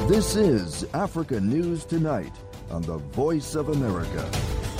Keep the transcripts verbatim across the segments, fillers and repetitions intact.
This is Africa News Tonight on the Voice of America.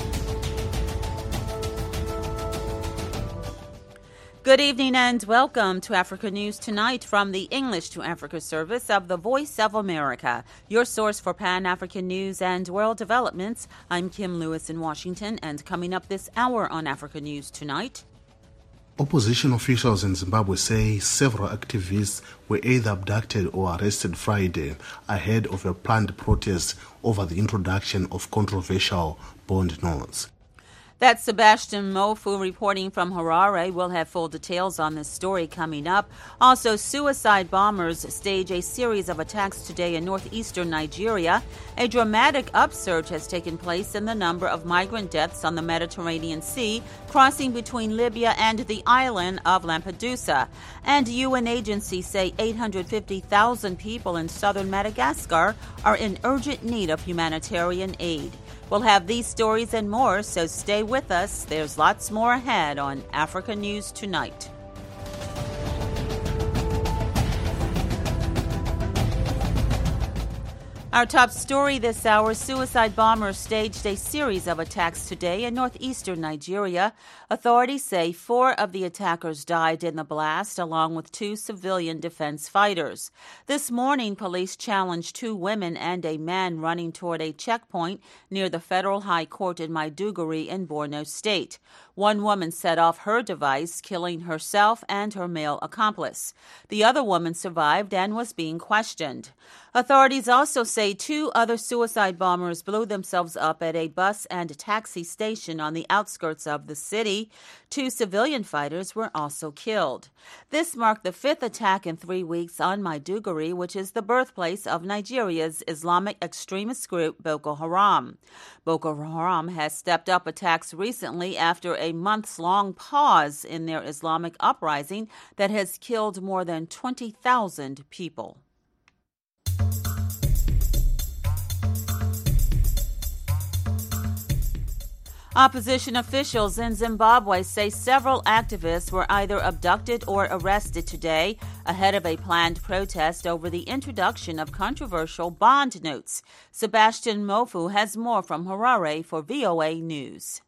Good evening and welcome to Africa News Tonight from the English to Africa service of the Voice of America, your source for Pan-African news and world developments. I'm Kim Lewis in Washington, and coming up this hour on Africa News Tonight. Opposition officials in Zimbabwe say several activists were either abducted or arrested Friday ahead of a planned protest over the introduction of controversial bond notes. That's Sebastian Mofu reporting from Harare. We'll have full details on this story coming up. Also, suicide bombers stage a series of attacks today in northeastern Nigeria. A dramatic upsurge has taken place in the number of migrant deaths on the Mediterranean Sea, crossing between Libya and the island of Lampedusa. And U N agencies say eight hundred fifty thousand people in southern Madagascar are in urgent need of humanitarian aid. We'll have these stories and more, so stay with us. There's lots more ahead on Africa News Tonight. Our top story this hour, suicide bombers staged a series of attacks today in northeastern Nigeria. Authorities say four of the attackers died in the blast, along with two civilian defense fighters. This morning, police challenged two women and a man running toward a checkpoint near the Federal High Court in Maiduguri in Borno State. One woman set off her device, killing herself and her male accomplice. The other woman survived and was being questioned. Authorities also say two other suicide bombers blew themselves up at a bus and taxi station on the outskirts of the city. Two civilian fighters were also killed. This marked the fifth attack in three weeks on Maiduguri, which is the birthplace of Nigeria's Islamic extremist group Boko Haram. Boko Haram has stepped up attacks recently after a months-long pause in their Islamic uprising that has killed more than twenty thousand people. Opposition officials in Zimbabwe say several activists were either abducted or arrested today ahead of a planned protest over the introduction of controversial bond notes. Sebastian Mofu has more from Harare for V O A News.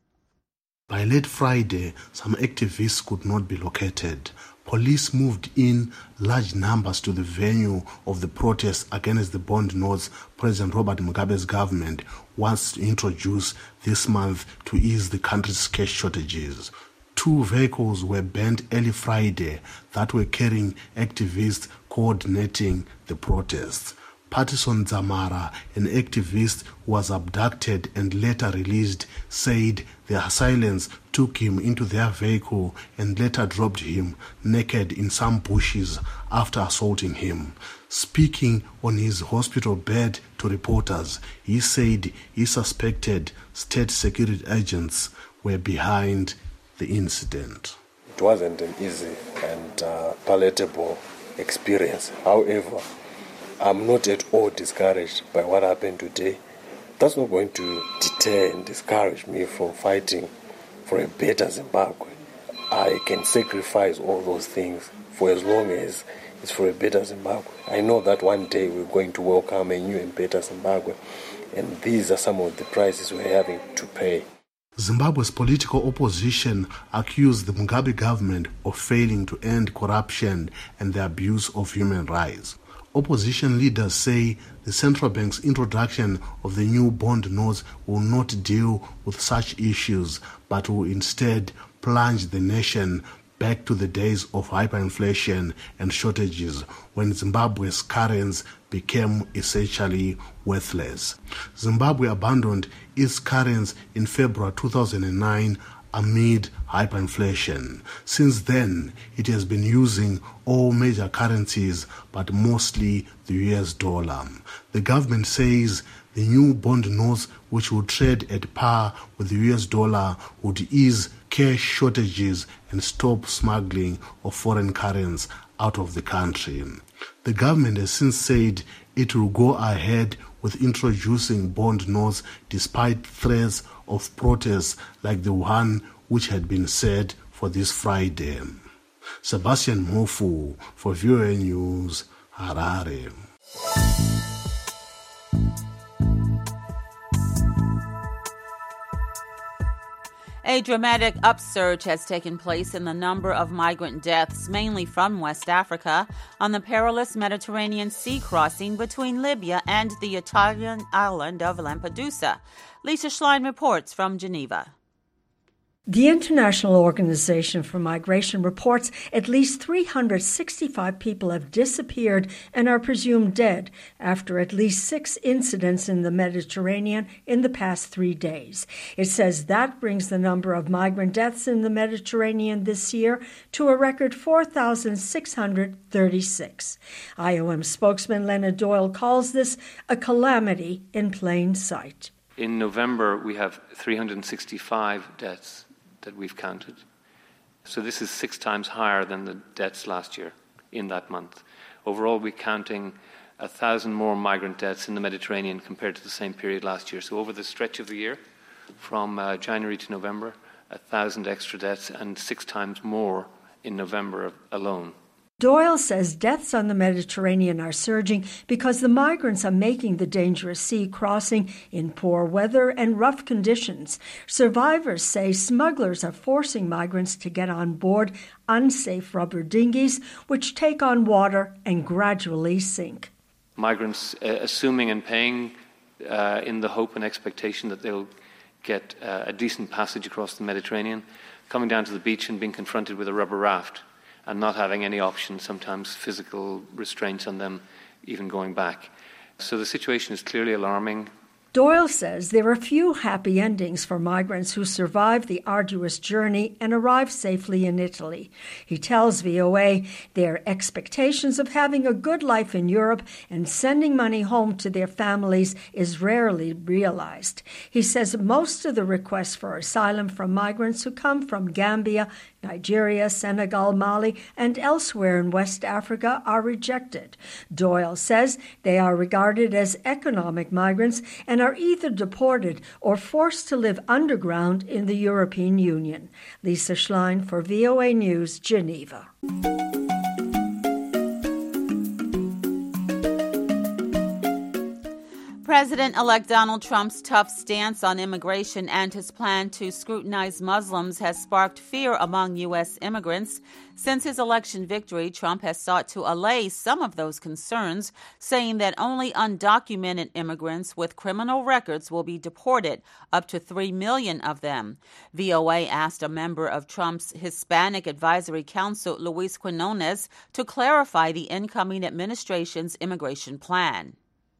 By late Friday, some activists could not be located. Police moved in large numbers to the venue of the protest against the bond notes President Robert Mugabe's government wants to introduce this month to ease the country's cash shortages. Two vehicles were banned early Friday that were carrying activists coordinating the protests. Patterson Zamara, an activist who was abducted and later released, said their assailants took him into their vehicle and later dropped him naked in some bushes after assaulting him. Speaking on his hospital bed to reporters, he said he suspected state security agents were behind the incident. It wasn't an easy and uh, palatable experience. However, I'm not at all discouraged by what happened today. That's not going to deter and discourage me from fighting for a better Zimbabwe. I can sacrifice all those things for as long as it's for a better Zimbabwe. I know that one day we're going to welcome a new and better Zimbabwe, and these are some of the prices we're having to pay. Zimbabwe's political opposition accused the Mugabe government of failing to end corruption and the abuse of human rights. Opposition leaders say the central bank's introduction of the new bond notes will not deal with such issues, but will instead plunge the nation back to the days of hyperinflation and shortages when Zimbabwe's currency became essentially worthless. Zimbabwe abandoned its currency in February two thousand nine amid hyperinflation. Since then, it has been using all major currencies, but mostly the U S dollar. The government says the new bond notes, which will trade at par with the U S dollar, would ease cash shortages and stop smuggling of foreign currency out of the country. The government has since said it will go ahead with introducing bond notes despite threats of protests like the one which had been set for this Friday. Sebastian Mofu for V O A News, Harare. A dramatic upsurge has taken place in the number of migrant deaths, mainly from West Africa, on the perilous Mediterranean Sea crossing between Libya and the Italian island of Lampedusa. Lisa Schlein reports from Geneva. The International Organization for Migration reports at least three hundred sixty-five people have disappeared and are presumed dead after at least six incidents in the Mediterranean in the past three days. It says that brings the number of migrant deaths in the Mediterranean this year to a record four thousand six hundred thirty-six. I O M spokesman Leonard Doyle calls this a calamity in plain sight. In November, we have three hundred sixty-five deaths that we've counted. So this is six times higher than the deaths last year in that month. Overall, we're counting a thousand more migrant deaths in the Mediterranean compared to the same period last year. So over the stretch of the year, from uh, January to November, a thousand extra deaths and six times more in November alone. Doyle says deaths on the Mediterranean are surging because the migrants are making the dangerous sea crossing in poor weather and rough conditions. Survivors say smugglers are forcing migrants to get on board unsafe rubber dinghies, which take on water and gradually sink. Migrants uh, assuming and paying uh, in the hope and expectation that they'll get uh, a decent passage across the Mediterranean, coming down to the beach and being confronted with a rubber raft, and not having any option, sometimes physical restraints on them even going back. So the situation is clearly alarming. Doyle says there are few happy endings for migrants who survive the arduous journey and arrive safely in Italy. He tells V O A their expectations of having a good life in Europe and sending money home to their families is rarely realized. He says most of the requests for asylum from migrants who come from Gambia, Nigeria, Senegal, Mali, and elsewhere in West Africa are rejected. Doyle says they are regarded as economic migrants and are either deported or forced to live underground in the European Union. Lisa Schlein for V O A News, Geneva. President-elect Donald Trump's tough stance on immigration and his plan to scrutinize Muslims has sparked fear among U S immigrants. Since his election victory, Trump has sought to allay some of those concerns, saying that only undocumented immigrants with criminal records will be deported, up to three million of them. V O A asked a member of Trump's Hispanic Advisory Council, Luis Quinones, to clarify the incoming administration's immigration plan.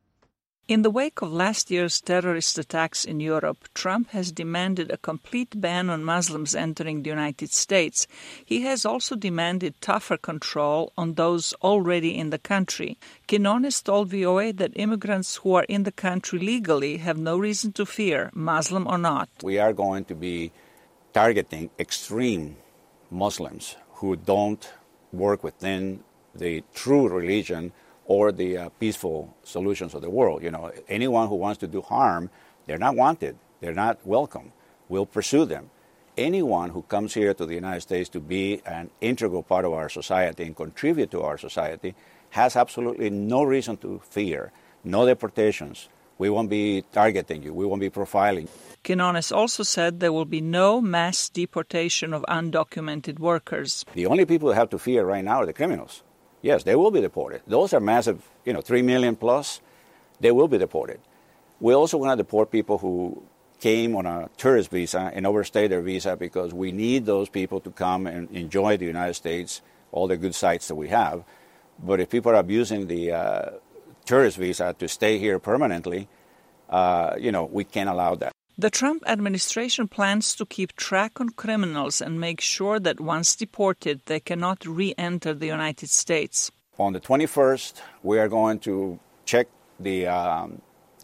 In the wake of last year's terrorist attacks in Europe, Trump has demanded a complete ban on Muslims entering the United States. He has also demanded tougher control on those already in the country. Quinones told V O A that immigrants who are in the country legally have no reason to fear, Muslim or not. We are going to be targeting extreme Muslims who don't work within the true religion or the uh, peaceful solutions of the world. You know, anyone who wants to do harm, they're not wanted. They're not welcome. We'll pursue them. Anyone who comes here to the United States to be an integral part of our society and contribute to our society has absolutely no reason to fear. No deportations. We won't be targeting you. We won't be profiling. Quinones also said there will be no mass deportation of undocumented workers. The only people who have to fear right now are the criminals. Yes, they will be deported. Those are massive, you know, three million plus. They will be deported. We also want to deport people who came on a tourist visa and overstayed their visa because we need those people to come and enjoy the United States, all the good sites that we have. But if people are abusing the uh, tourist visa to stay here permanently, uh, you know, we can't allow that. The Trump administration plans to keep track on criminals and make sure that once deported, they cannot re-enter the United States. On the twenty-first, we are going to check the um,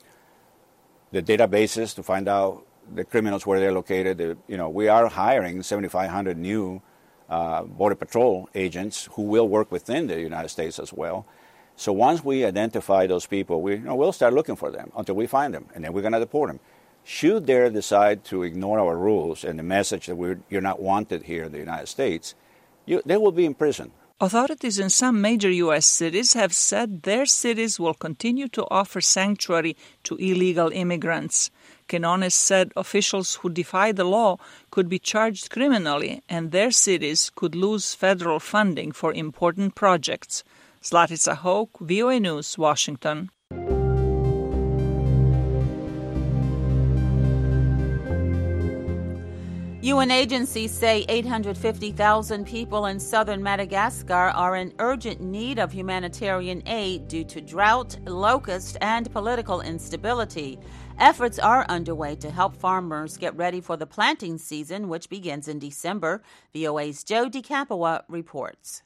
the databases to find out the criminals where they're located. The, you know, we are hiring seventy-five hundred new uh, Border Patrol agents who will work within the United States as well. So once we identify those people, we you know, we'll start looking for them until we find them, and then we're going to deport them. Should they decide to ignore our rules and the message that we're, you're not wanted here in the United States, you, they will be in prison. Authorities in some major U S cities have said their cities will continue to offer sanctuary to illegal immigrants. Quinones said officials who defy the law could be charged criminally and their cities could lose federal funding for important projects. Zlatica Hoke, V O A News, Washington. U N agencies say eight hundred fifty thousand people in southern Madagascar are in urgent need of humanitarian aid due to drought, locust, and political instability. Efforts are underway to help farmers get ready for the planting season, which begins in December. V O A's Joe DiCapua reports.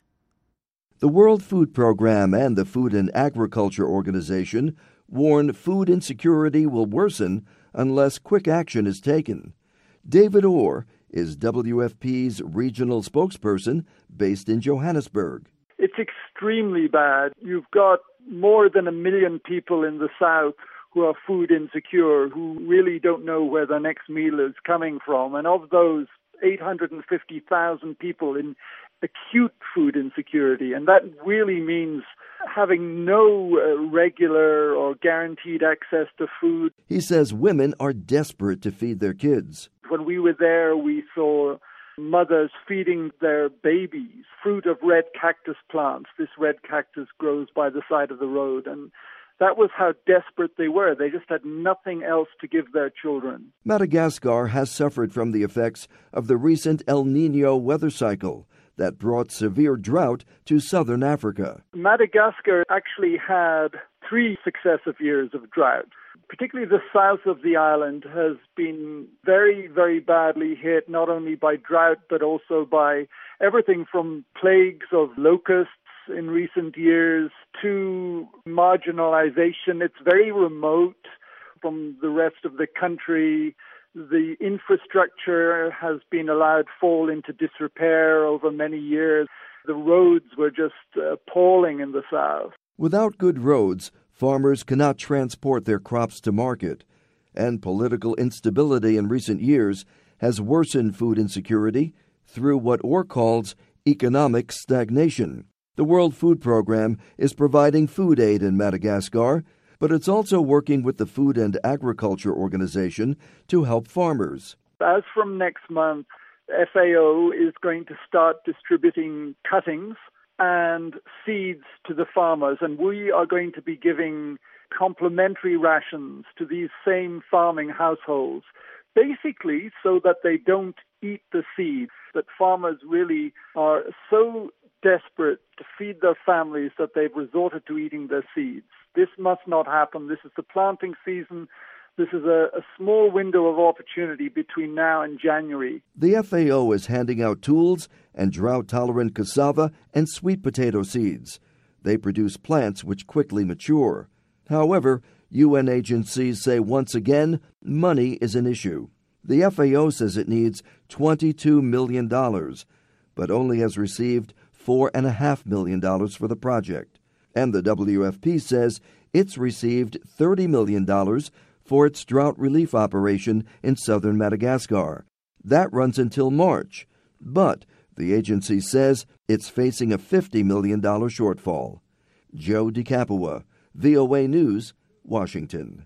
The World Food Program and the Food and Agriculture Organization warn food insecurity will worsen unless quick action is taken. David Orr is W F P's regional spokesperson based in Johannesburg. It's extremely bad. You've got more than a million people in the south who are food insecure, who really don't know where their next meal is coming from. And of those, eight hundred fifty thousand people in acute food insecurity. And that really means having no uh, regular or guaranteed access to food. He says women are desperate to feed their kids. When we were there, we saw mothers feeding their babies fruit of red cactus plants. This red cactus grows by the side of the road. And that was how desperate they were. They just had nothing else to give their children. Madagascar has suffered from the effects of the recent El Niño weather cycle that brought severe drought to southern Africa. Madagascar actually had three successive years of drought. Particularly the south of the island has been very, very badly hit, not only by drought, but also by everything from plagues of locusts in recent years to marginalization. It's very remote from the rest of the country. The infrastructure has been allowed fall into disrepair over many years. The roads were just appalling in the south. Without good roads, farmers cannot transport their crops to market, and political instability in recent years has worsened food insecurity through what Orr calls economic stagnation. The World Food Program is providing food aid in Madagascar, but it's also working with the Food and Agriculture Organization to help farmers. As from next month, F A O is going to start distributing cuttings and seeds to the farmers, and we are going to be giving complementary rations to these same farming households, basically so that they don't eat the seeds, that farmers really are so desperate to feed their families that they've resorted to eating their seeds. This must not happen. This is the planting season. This is a, a small window of opportunity between now and January. The F A O is handing out tools and drought-tolerant cassava and sweet potato seeds. They produce plants which quickly mature. However, U N agencies say once again, money is an issue. The F A O says it needs twenty-two million dollars, but only has received four point five million dollars for the project. And the W F P says it's received thirty million dollars for its drought relief operation in southern Madagascar. That runs until March, but the agency says it's facing a fifty million dollars shortfall. Joe DiCapua, V O A News, Washington.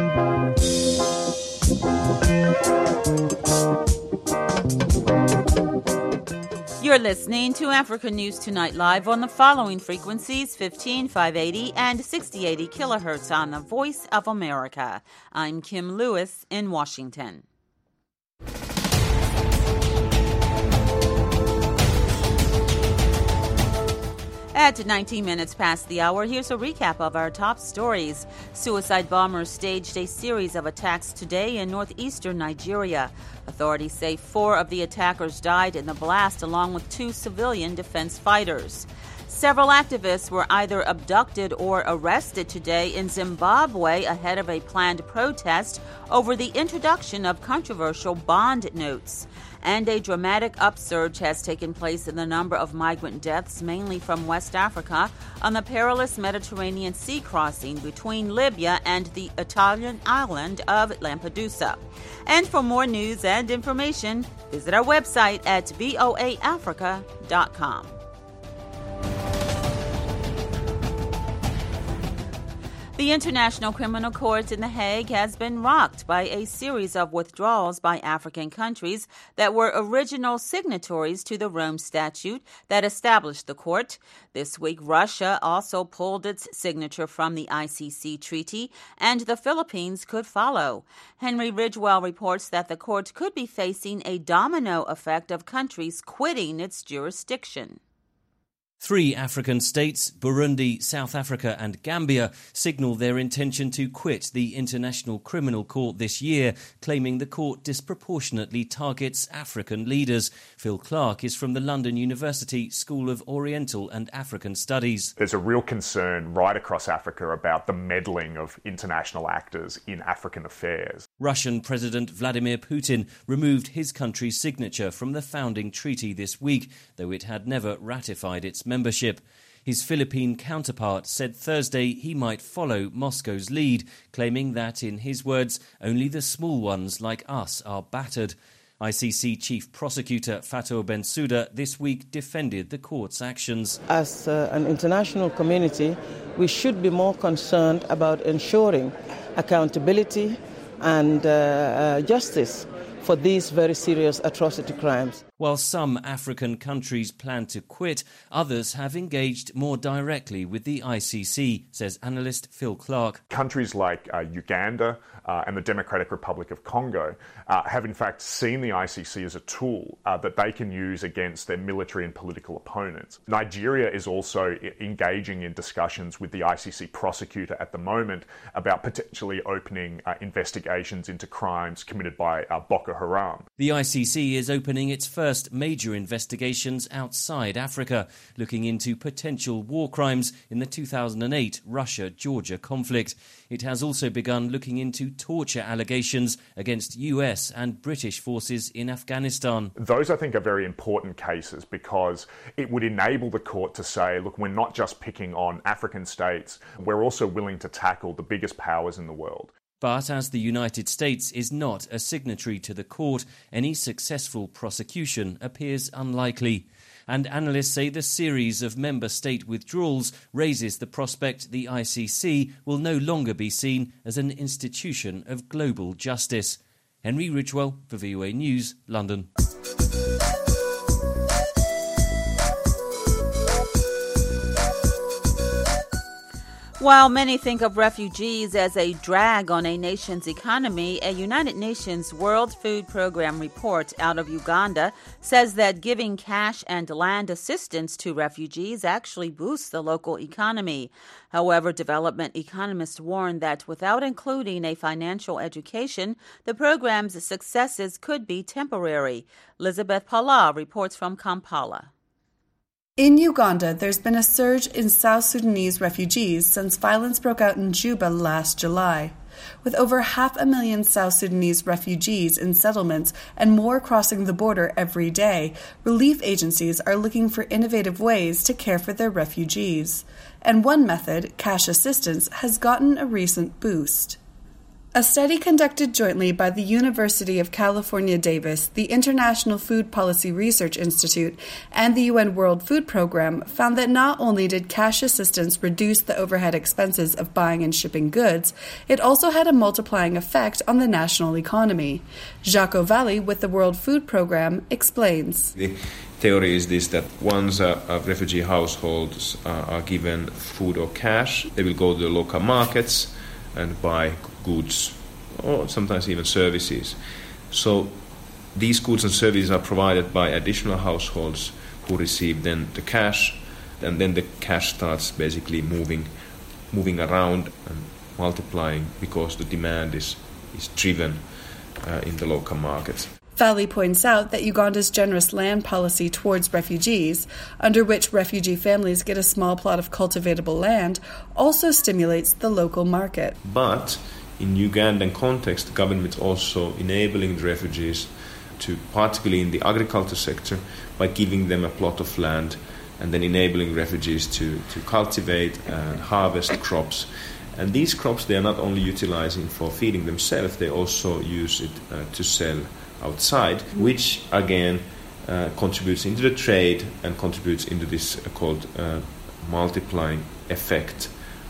You're listening to Africa News Tonight live on the following frequencies, fifteen, five eighty, and sixty eighty kilohertz on the Voice of America. I'm Kim Lewis in Washington. At nineteen minutes past the hour, here's a recap of our top stories. Suicide bombers staged a series of attacks today in northeastern Nigeria. Authorities say four of the attackers died in the blast, along with two civilian defense fighters. Several activists were either abducted or arrested today in Zimbabwe ahead of a planned protest over the introduction of controversial bond notes. And a dramatic upsurge has taken place in the number of migrant deaths, mainly from West Africa, on the perilous Mediterranean Sea crossing between Libya and the Italian island of Lampedusa. And for more news and information, visit our website at voa africa dot com. The International Criminal Court in The Hague has been rocked by a series of withdrawals by African countries that were original signatories to the Rome Statute that established the court. This week, Russia also pulled its signature from the I C C treaty, and the Philippines could follow. Henry Ridgewell reports that the court could be facing a domino effect of countries quitting its jurisdiction. Three African states, Burundi, South Africa and Gambia, signal their intention to quit the International Criminal Court this year, claiming the court disproportionately targets African leaders. Phil Clark is from the London University School of Oriental and African Studies. There's a real concern right across Africa about the meddling of international actors in African affairs. Russian President Vladimir Putin removed his country's signature from the founding treaty this week, though it had never ratified its membership. His Philippine counterpart said Thursday he might follow Moscow's lead, claiming that, in his words, only the small ones like us are battered. I C C Chief Prosecutor Fatou Bensouda this week defended the court's actions. As uh, an international community, we should be more concerned about ensuring accountability and uh, uh, justice for these very serious atrocity crimes. While some African countries plan to quit, others have engaged more directly with the I C C, says analyst Phil Clark. Countries like uh, Uganda uh, and the Democratic Republic of Congo uh, have in fact seen the I C C as a tool uh, that they can use against their military and political opponents. Nigeria is also I- engaging in discussions with the I C C prosecutor at the moment about potentially opening uh, investigations into crimes committed by uh, Boko Haram. The I C C is opening its first major investigations outside Africa, looking into potential war crimes in the two thousand eight Russia-Georgia conflict. It has also begun looking into torture allegations against U S and British forces in Afghanistan. Those, I think, are very important cases because it would enable the court to say, look, we're not just picking on African states, we're also willing to tackle the biggest powers in the world. But as the United States is not a signatory to the court, any successful prosecution appears unlikely. And analysts say the series of member state withdrawals raises the prospect the I C C will no longer be seen as an institution of global justice. Henry Ridgewell for V O A News, London. While many think of refugees as a drag on a nation's economy, a United Nations World Food Program report out of Uganda says that giving cash and land assistance to refugees actually boosts the local economy. However, development economists warn that without including a financial education, the program's successes could be temporary. Elizabeth Pala reports from Kampala. In Uganda, there's been a surge in South Sudanese refugees since violence broke out in Juba last July. With over half a million South Sudanese refugees in settlements and more crossing the border every day, relief agencies are looking for innovative ways to care for their refugees. And one method, cash assistance, has gotten a recent boost. A study conducted jointly by the University of California, Davis, the International Food Policy Research Institute, and the U N World Food Program found that not only did cash assistance reduce the overhead expenses of buying and shipping goods, it also had a multiplying effect on the national economy. Jacques Ovalle with the World Food Program explains. The theory is this, that once uh, uh, refugee households uh, are given food or cash, they will go to the local markets and buy goods or sometimes even services. So these goods and services are provided by additional households who receive then the cash, and then the cash starts basically moving moving around and multiplying because the demand is, is driven uh, in the local markets. Valley points out that Uganda's generous land policy towards refugees, under which refugee families get a small plot of cultivatable land, also stimulates the local market. But in Ugandan context, the government is also enabling the refugees to, particularly in the agriculture sector, by giving them a plot of land and then enabling refugees to, to cultivate and harvest crops. And these crops they are not only utilizing for feeding themselves, they also use it uh, to sell outside, which again uh, contributes into the trade and contributes into this uh, called uh, multiplying effect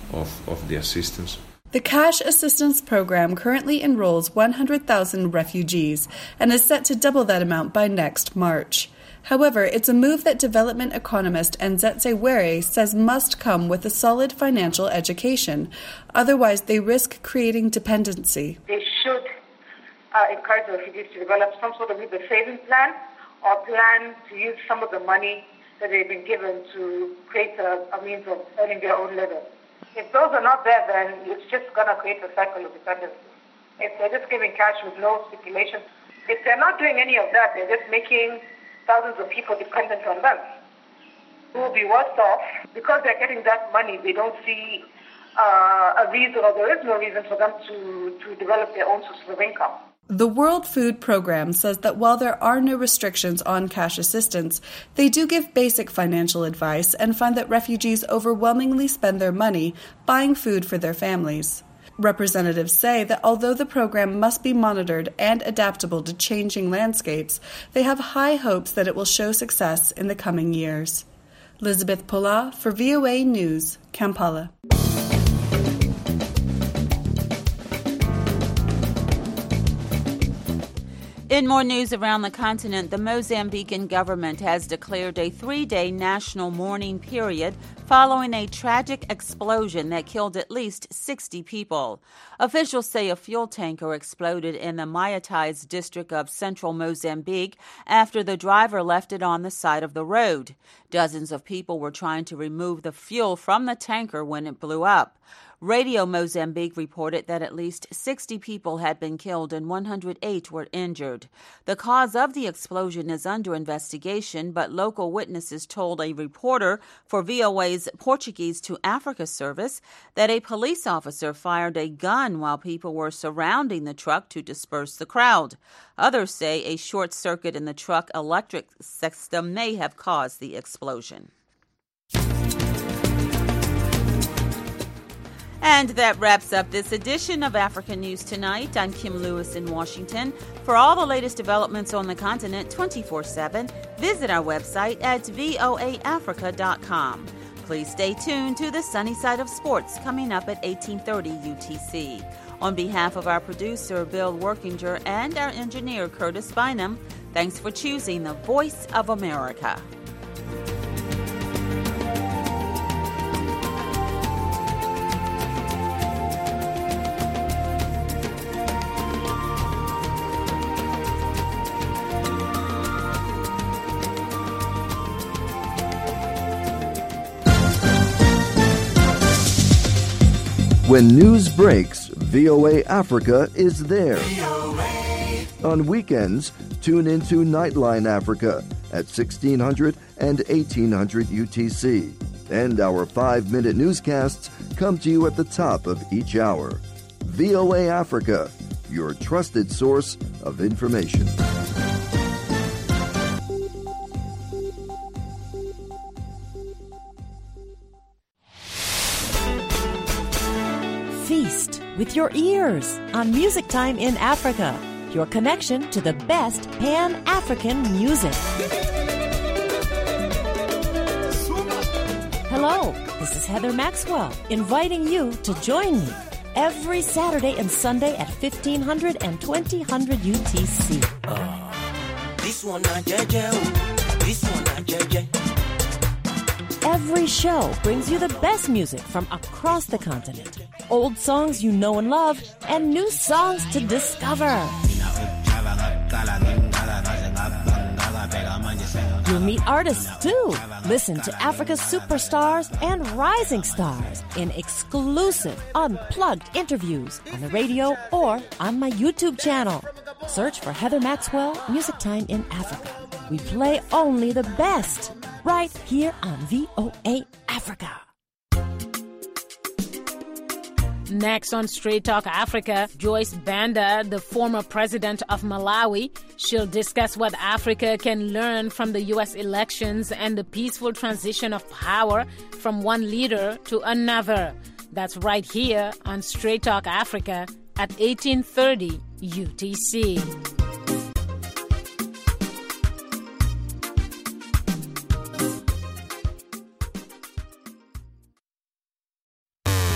of, of the assistance. The Cash Assistance Program currently enrolls one hundred thousand refugees and is set to double that amount by next March. However, it's a move that development economist Nzetse Were says must come with a solid financial education. Otherwise, they risk creating dependency. They should uh, encourage the refugees to develop some sort of either saving plan or plan to use some of the money that they've been given to create a, a means of earning their own living. If those are not there, then it's just going to create a cycle of dependency. If they're just giving cash with no stipulation, if they're not doing any of that, they're just making thousands of people dependent on them, who will be worse off because they're getting that money. They don't see uh, a reason, or there is no reason for them to, to develop their own source of income. The World Food Programme says that while there are no restrictions on cash assistance, they do give basic financial advice and find that refugees overwhelmingly spend their money buying food for their families. Representatives say that although the program must be monitored and adaptable to changing landscapes, they have high hopes that it will show success in the coming years. Elizabeth Pola for V O A News, Kampala. In more news around the continent, the Mozambican government has declared a three-day national mourning period following a tragic explosion that killed at least sixty people. Officials say a fuel tanker exploded in the Maiatais district of central Mozambique after the driver left it on the side of the road. Dozens of people were trying to remove the fuel from the tanker when it blew up. Radio Mozambique reported that at least sixty people had been killed and one hundred eight were injured. The cause of the explosion is under investigation, but local witnesses told a reporter for V O A's Portuguese to Africa service that a police officer fired a gun while people were surrounding the truck to disperse the crowd. Others say a short circuit in the truck electric system may have caused the explosion. And that wraps up this edition of Africa News Tonight. I'm Kim Lewis in Washington. For all the latest developments on the continent twenty-four seven, visit our website at voa africa dot com. Please stay tuned to the Sunny Side of Sports coming up at eighteen thirty U T C. On behalf of our producer, Bill Workinger, and our engineer, Curtis Bynum, thanks for choosing the Voice of America. When news breaks, V O A Africa is there. On weekends, tune into Nightline Africa at sixteen hundred and eighteen hundred U T C. And our five-minute newscasts come to you at the top of each hour. V O A Africa, your trusted source of information. Feast with your ears on Music Time in Africa, your connection to the best Pan-African music. Hello, this is Heather Maxwell, inviting you to join me every Saturday and Sunday at fifteen hundred and twenty hundred U T C. Uh, this one not J J, this one not J J. Every show brings you the best music from across the continent. Old songs you know and love, and new songs to discover. You'll meet artists too. Listen to Africa's superstars and rising stars in exclusive, unplugged interviews on the radio or on my YouTube channel. Search for Heather Maxwell, Music Time in Africa. We play only the best right here on V O A Africa. Next on Straight Talk Africa, Joyce Banda, the former president of Malawi. She'll discuss what Africa can learn from the U S elections and the peaceful transition of power from one leader to another. That's right here on Straight Talk Africa at eighteen thirty U T C.